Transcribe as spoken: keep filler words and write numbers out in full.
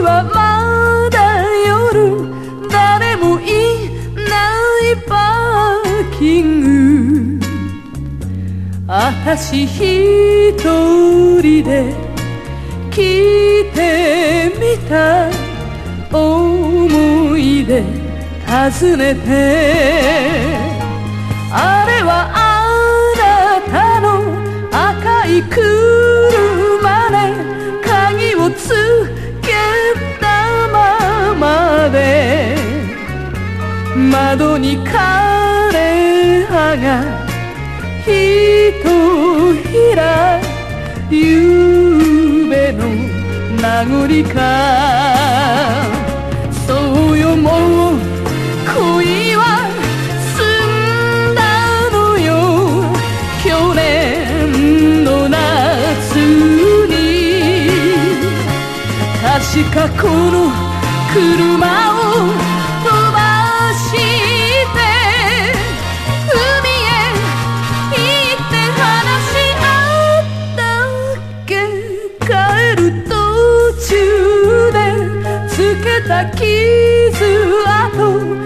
はまだ夜、誰もいないパーキング、あたし一人で来てみた、思い出尋ねて、あれはあなたの赤い車で、鍵をつけたままで、窓に枯葉がひとひら、ゆうべの名残か。そうよ、もう恋は済んだのよ、去年の夏に。確かこの車を飛ばして海へ行って話し合ったっけ。帰る途中でつけた傷跡、